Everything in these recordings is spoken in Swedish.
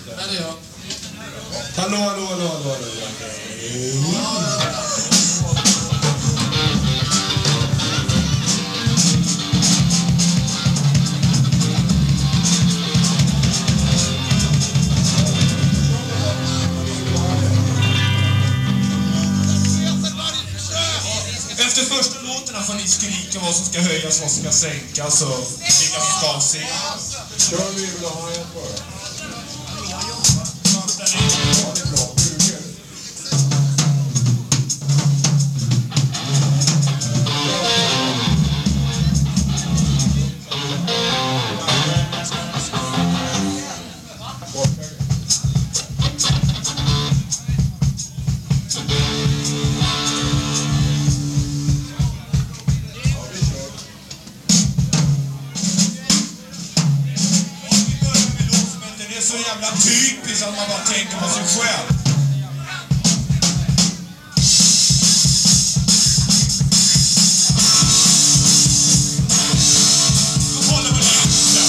Där är jag. Hallå. Efter första låten får ni skrika vad som ska höjas, vad som ska sänkas och vilka vi ska se. Kör vi vill ha en bara. Så jävla typiskt att man bara tänker på sig själv. Då håller vi det inte.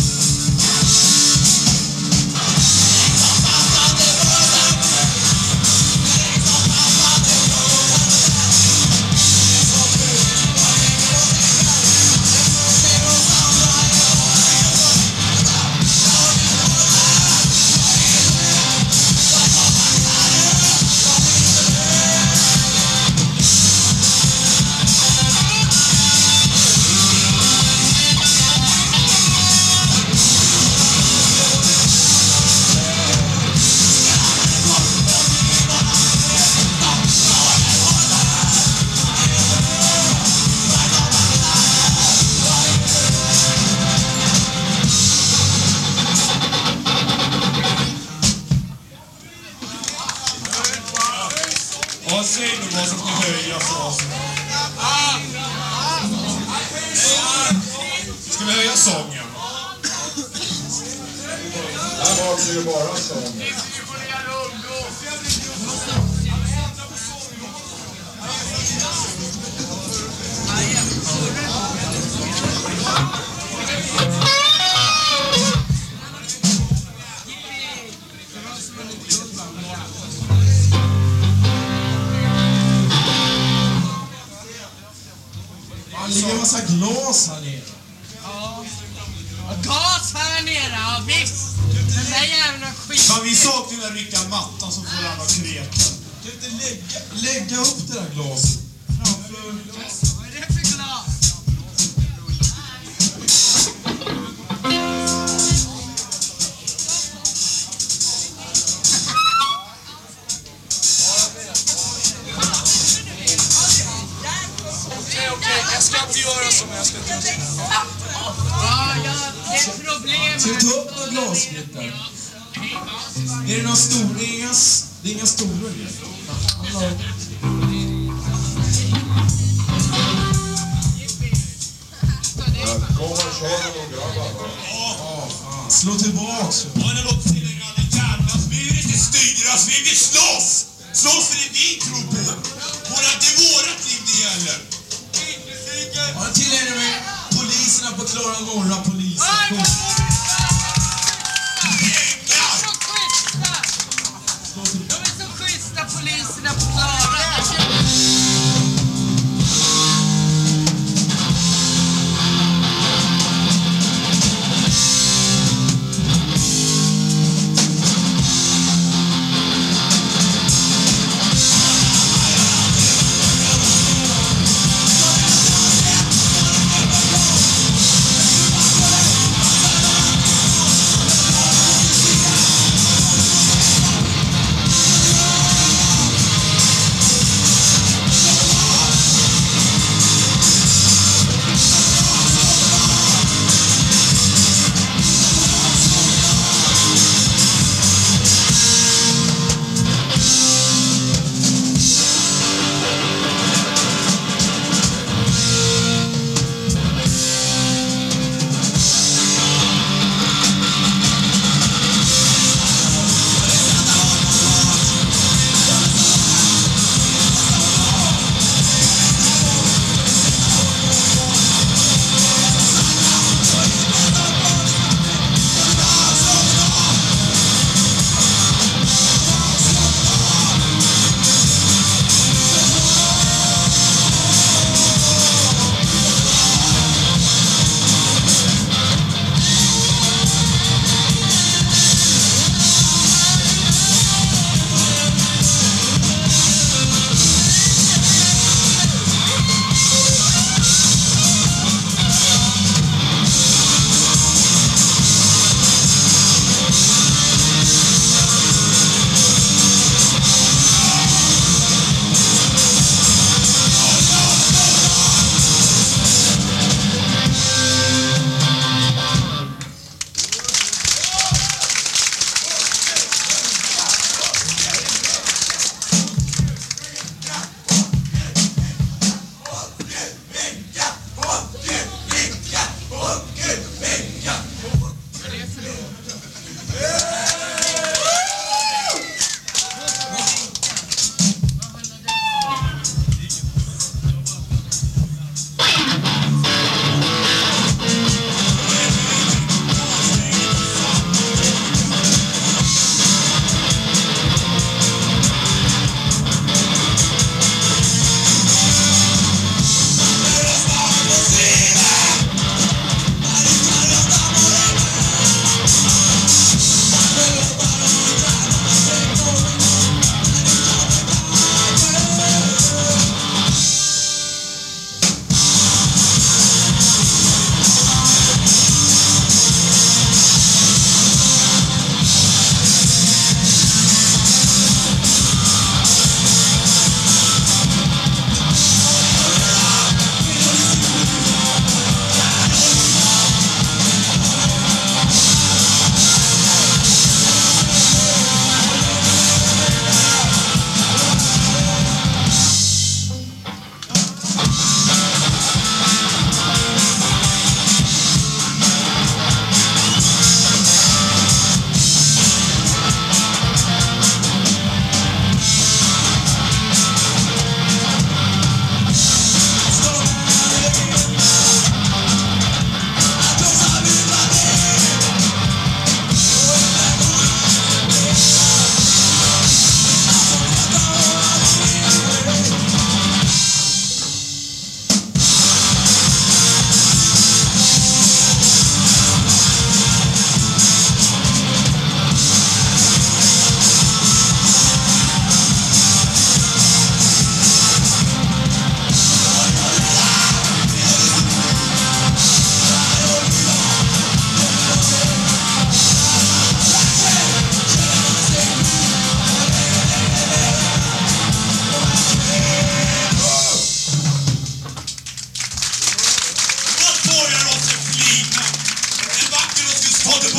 Ja, säg nu vad som ska höjas och vad som... Ska vi höja sången? Här var det ju bara sång. Det ligger en massa glas här nere. Ja. Och gas här nere, ja visst. Den där jävla skit. Men vi saknar den riktiga mattan som får alla kreka. Kan du inte lägga upp det där glaset framför... Vad är det för glas? Okej, jag ska inte göra som jag ska inte. Ja, det är problem. Ska vi ta upp några glasbitar? Är det några stora? Det är inga stora grejer. Kom och kör med de grabbarna. Slå tillbaks. Ja, det låter till en grad jävlas. Vi vill inte styras, vi vill slåss! Slåss för det vi tror på. Det är vårat liv det gäller. Ja, till er med poliserna på Klara Norra polisen. De är så schyssta, poliserna på Klara.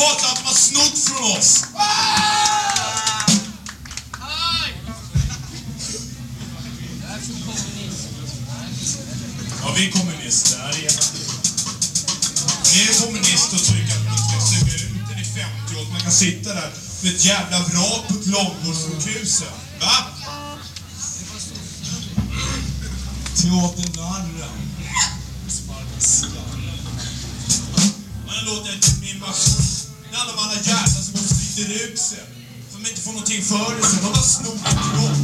tillbaka allt de har snott från oss. Ja, vi är kommunister. Ni är kommunister och tycker att man ska suga ut den i 50 år. Man kan sitta där med ett jävla vrak på ett långvårdssjukhus. Va? Teaternarren. Man låter min maskin. Alla de andra jävlar som går sliter ut sig. Som inte får någonting för det. De har snott ett jobb.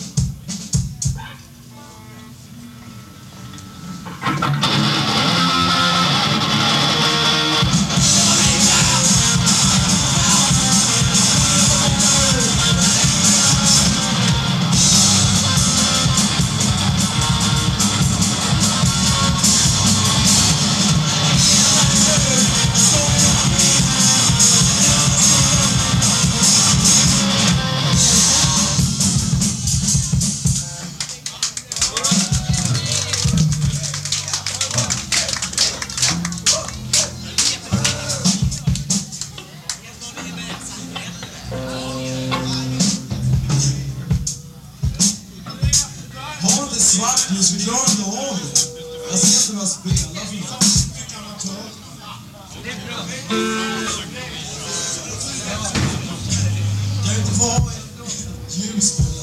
Svartljus, vi klarar inte av det. Jag ser inte vad jag spelar för. Kan ju inte få ha ett ljus på det.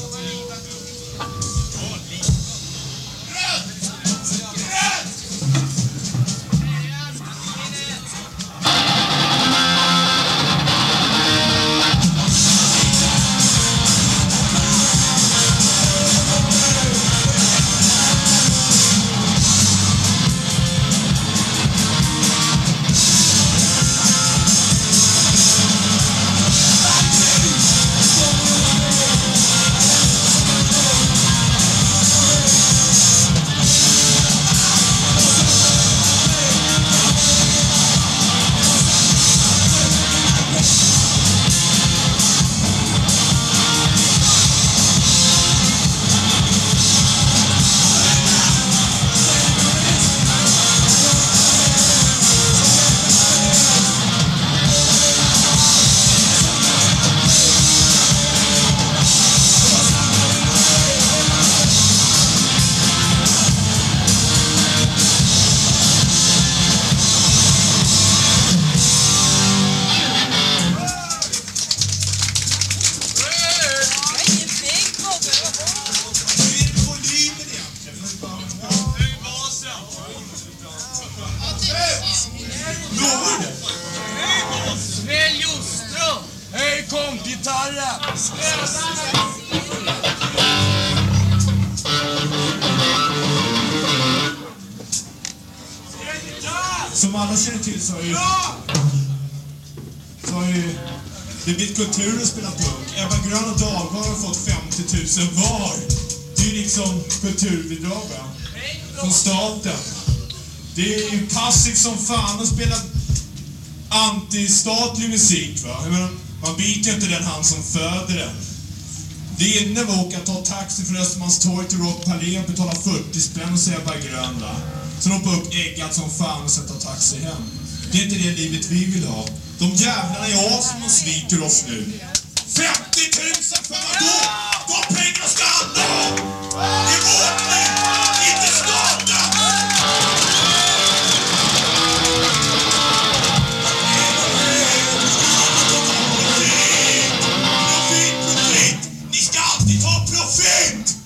Kompgitarren! Som alla känner till så har ju det blivit kultur att spela punk. Ebba Grön och Dagmar har fått 50 000 var. Det är ju liksom kulturbidrag, va? Från staten. Det är ju passivt som fan att spela antistatlig musik, va? Jag menar, man biter inte den hand som föder den. Det ena var att åka ta taxi från Östermalmstorg till Rock Palais och betala 40 spänn och säga bara grön, va? Så hoppa upp äggat som fan och sätta taxi hem. Det är inte det livet vi vill ha. De jävlarna i Asien och sviker oss nu. 50 000 för vad då? De pengar ska alla ha! Det är vårt liv, inte staten! Ni ska alltid ta profit!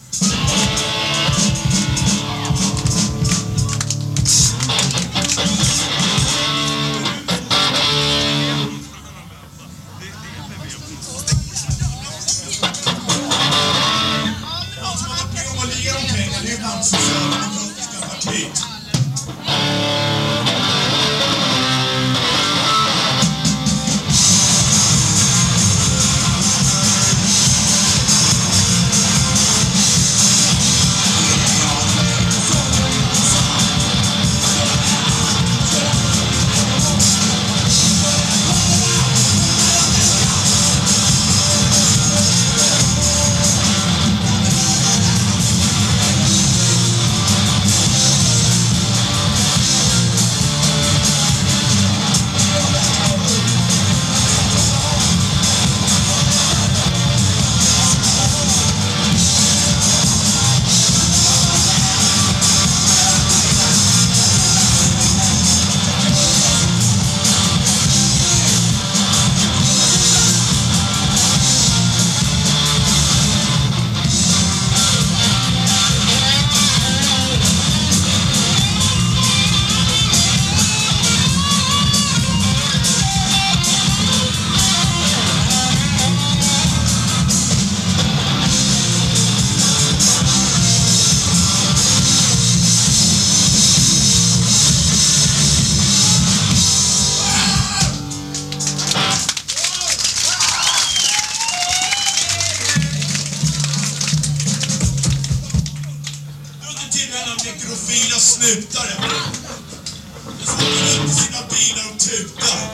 tutare. Nu får de ut sina bilar och tutar.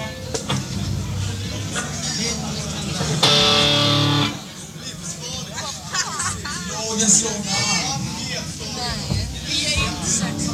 Dagens långa arm. Vi är inte sagt.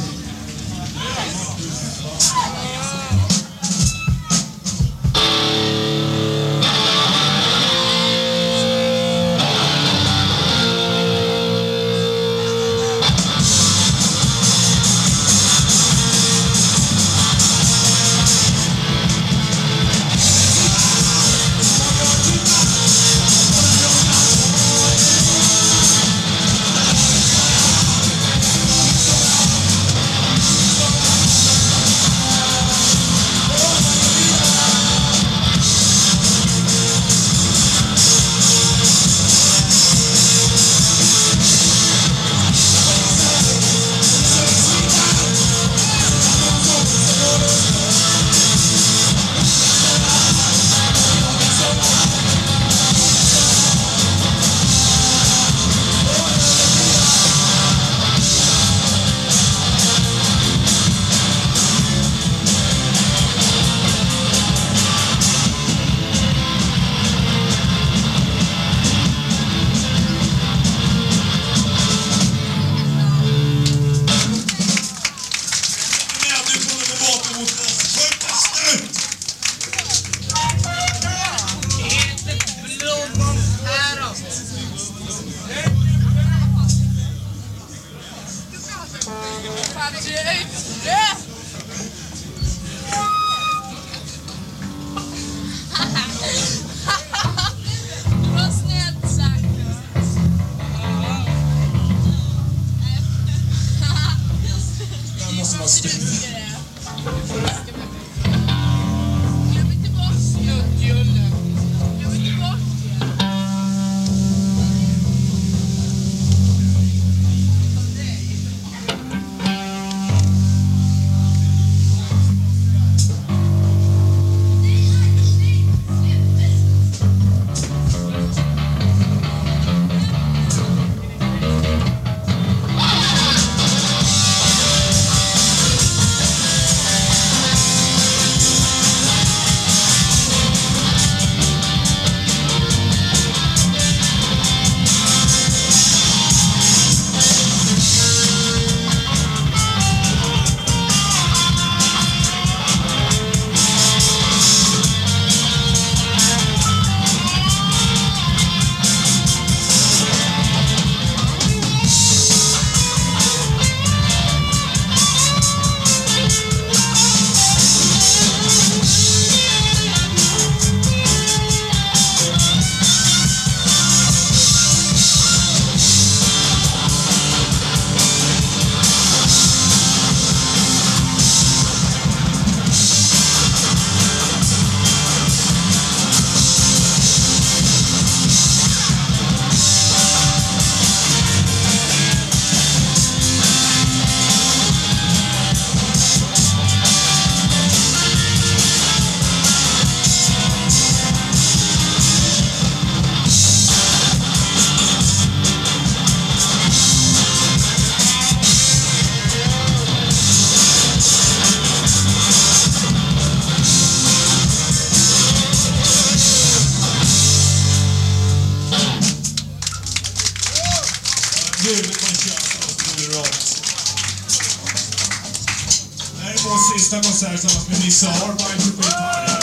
Sista konsert tillsammans med Nisse Arbeit på gitarr.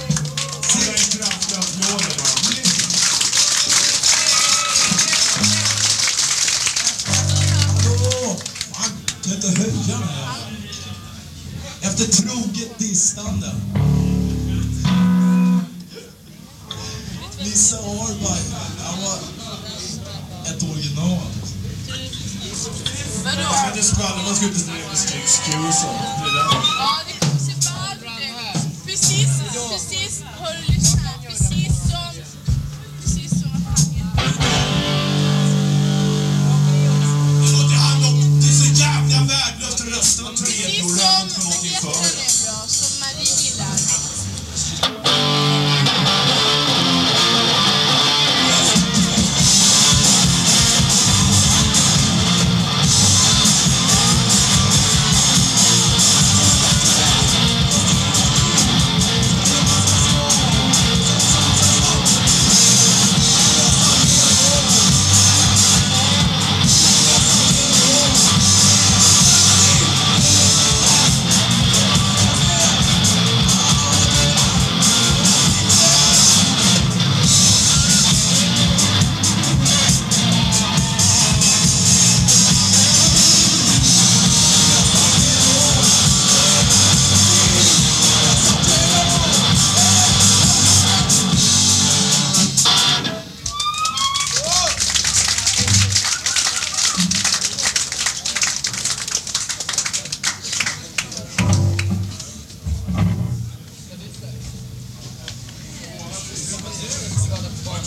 Så det är en kraftig applåder. Hallå! Fan, kan jag inte höja den här? Efter troget distande. Nisse Arbeit, han var ett original. Vadå? Jag ska inte skvallra, man ska inte ställa med styggskur och sånt. Det där. Ja, det kommer se bra ut. Precis, hör du lyssna? Precis som Det låter hand om, det är så jävla värdelöst att rösta och precis tredje och som röra inte för någonting för Vietnam det. är bra, som Marie gillar.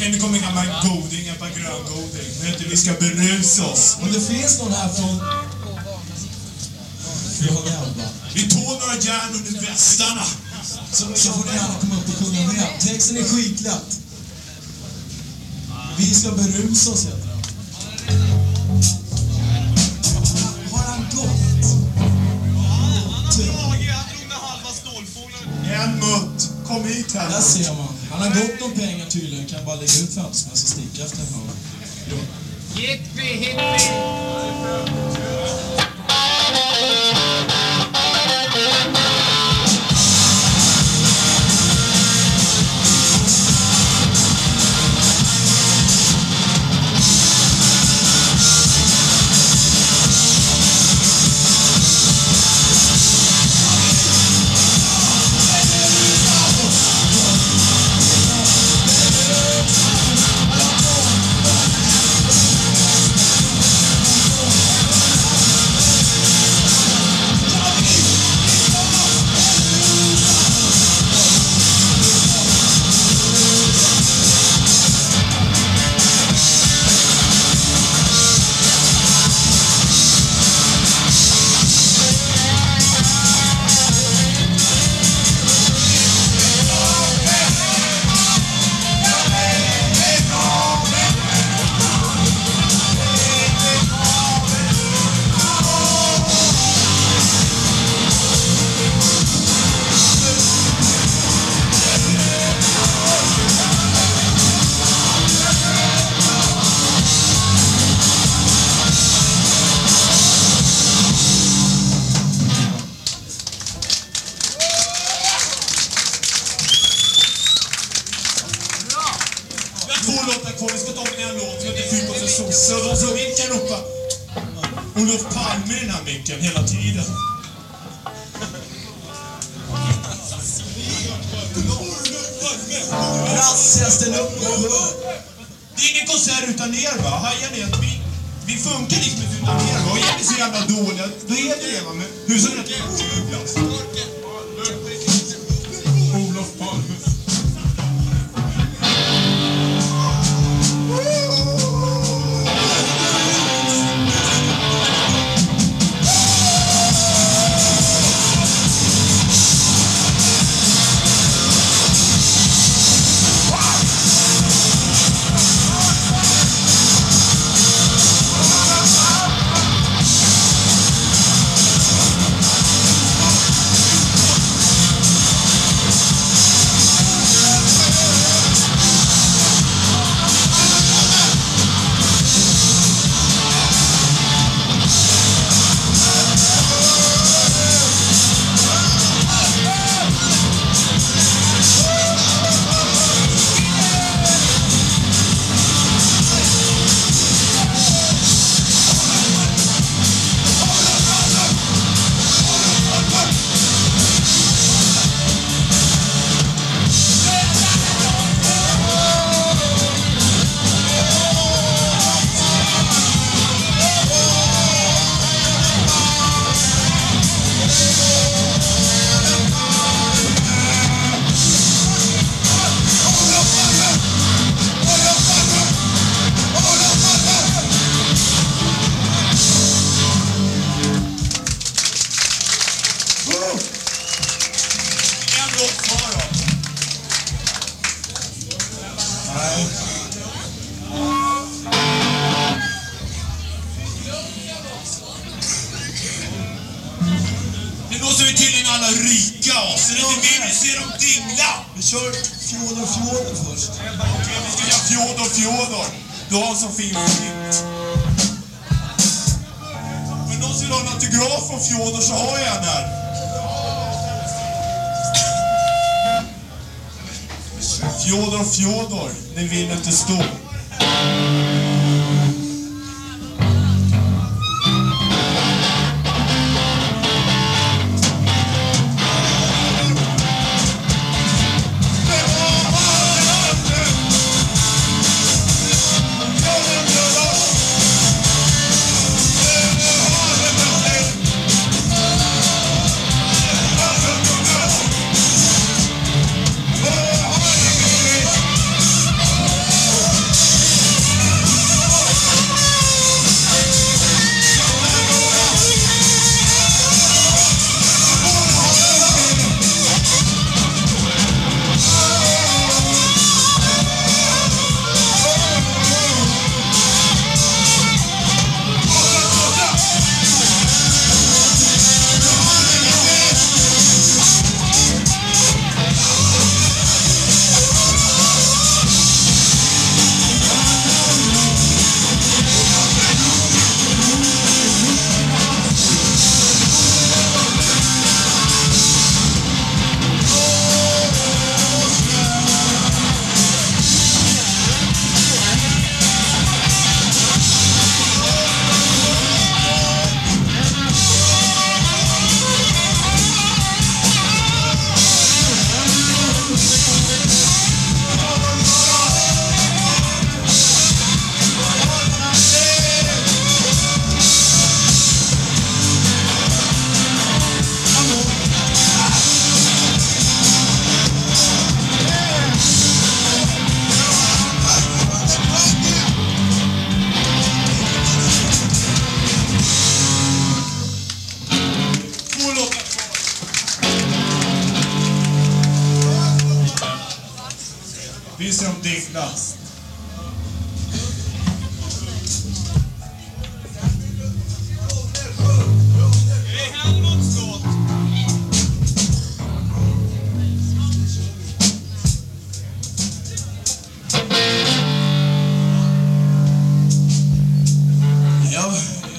Okej, nu kommer gamla goding, ett par gröngoding. Nu heter vi ska berusa oss. Om det finns någon här från... Vi tog några järn under västarna. Så får ni gärna komma upp och sjunga med. Texten är skitlätt. Vi ska berusa oss, heter den. Har han gått? Han drog med halva stålfolen. En mutt. Kom hit här. Där ser man. Han har gått om pengar tydligen. Kan bara lägga ut fönstret och sticka efter honom. Hippie, hippie. Vi ska ta med en låt som heter Fyr på sig sosse. Och de som vill kan ropa Olof Palme i den här micken hela tiden. Rassigaste nummer. Det är ingen konsert utan er, va? Hajar ni att vi funkar liksom inte utan er, va? Och är ni så jävla dåliga, då är det det, va? Men hur så är det att det är Olof Palme. Då så är vi tydligen alla rika oss. Är det inte mer vi ser dem dingla? Vi kör Fjodor först. Okej, vi ska göra Fjodor. Du har en sån fin fint. Men någon som vill ha en autograf från Fjodor så har jag en här. Fjodor, den vill inte stå. Visst är de digna. Det är Helmuts låt. Ja.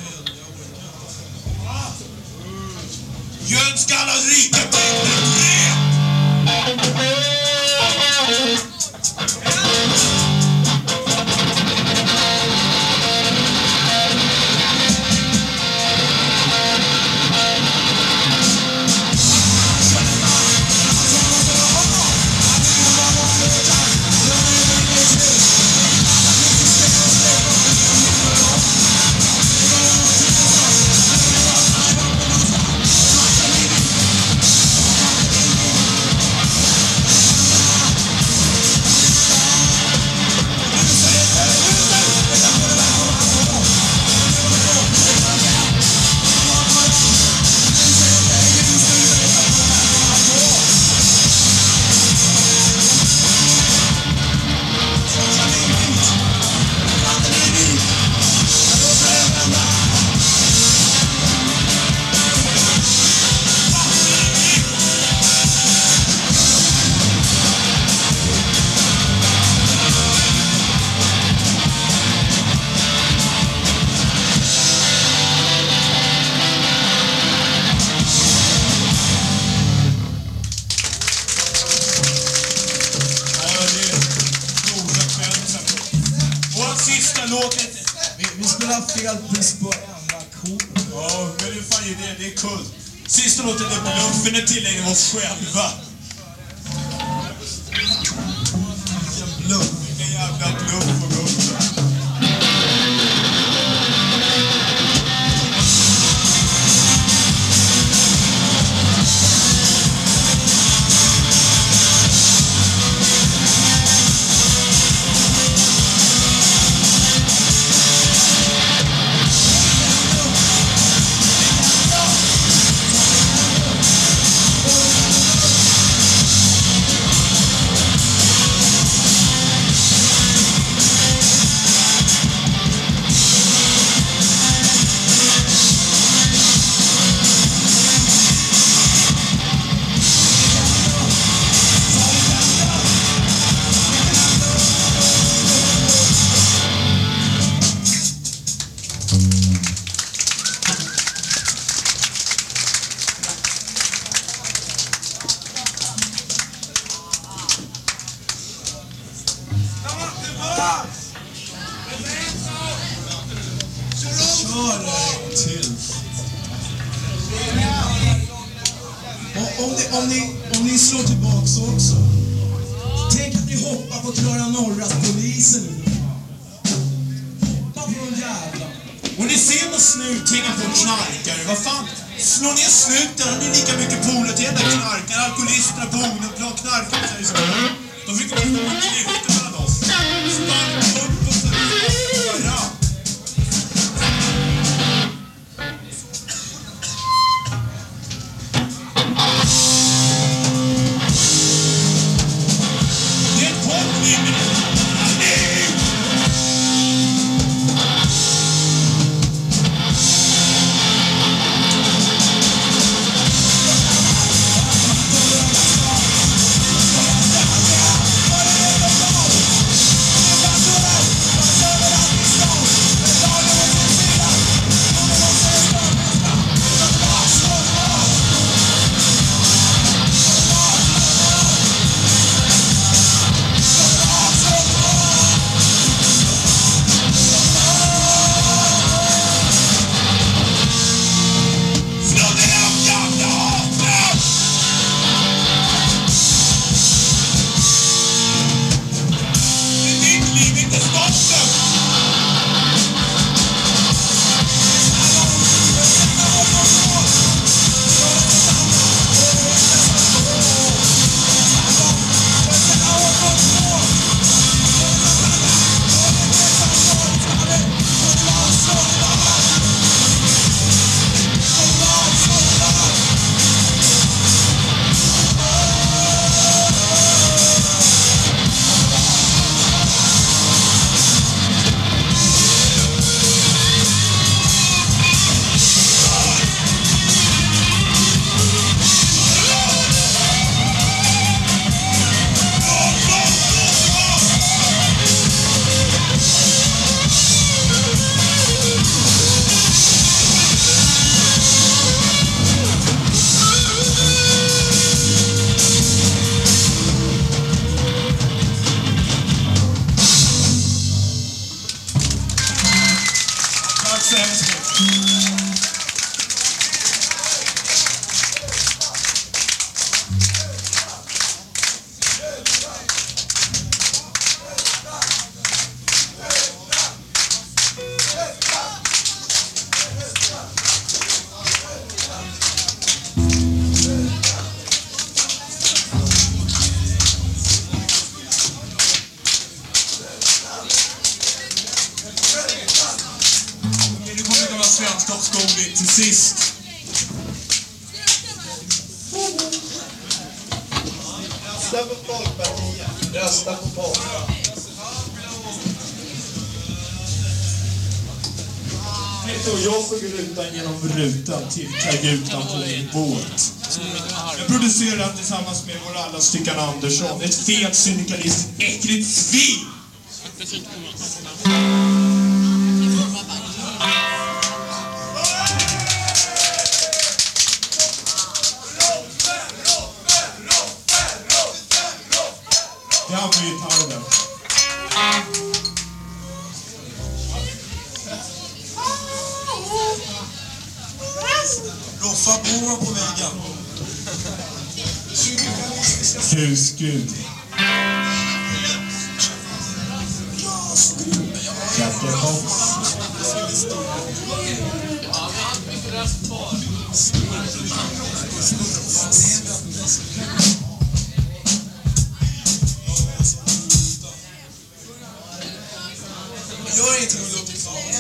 Jönskallar rika pengar. Vi skulle ha fel pris på enda kort. Ja, men det är fan ju det är kult. Sista låten är bluffen är tillägnad oss själva. Vilken jävla bluff och bluff. Om ni slår tillbaks också. Tänk att ni hoppar på Klara Norras polisen nu. Hoppa på en jävla. Och ni ser någon snut hänga på knarkare. Vad fan? Slå ner snuten och det är lika mycket poler till jävla knarkare. Alkoholisterna på Odenplan, knarkare säger så. De fick inte få en klyfta mellan oss. Sparka upp och så göra. Thank Rösta på Folkpartiet. Rösta på Folkpartiet. Och jag såg rutan genom rutan till kajutan på min båt. Jag producerar den tillsammans med vår alla Stickan Andersson. Ett fet, syndikalistiskt, äckligt svin! Det är han på gitarren. Roffa Boa på väggen. Husgud. Jackabox. Gör inte något upp.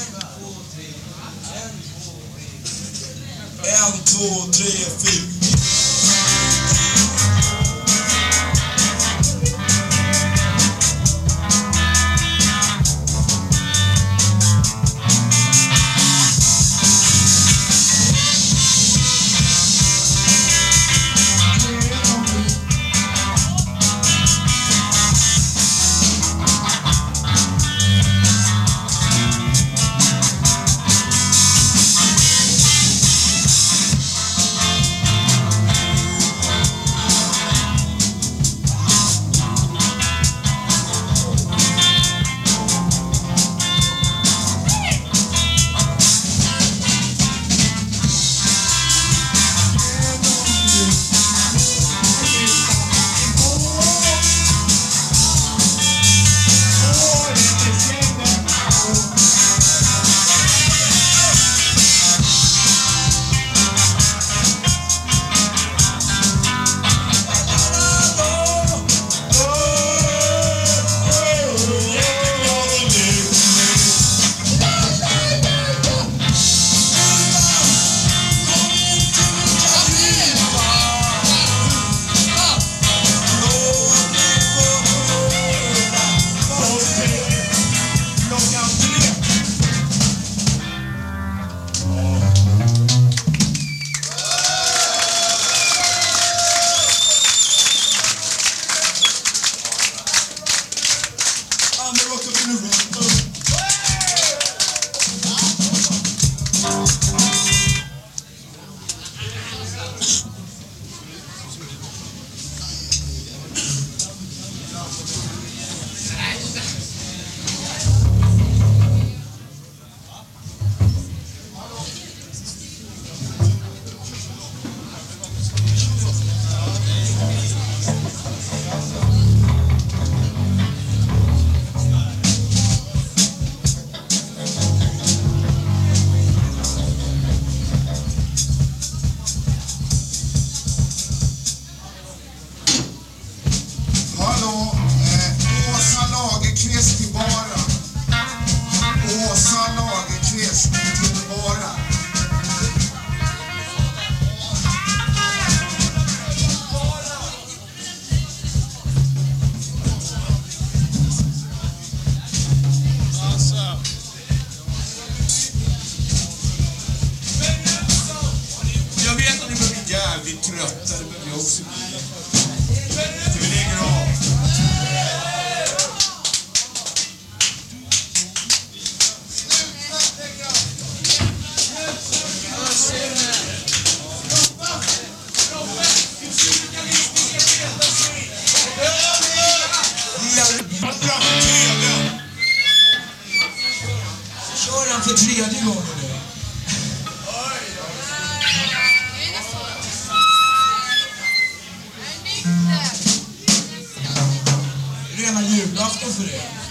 1, 2, 3, 4. trötta, det behöver jag också bli. Så vi lägger av. Kör han för tredje gången nu. Rena julafton för det.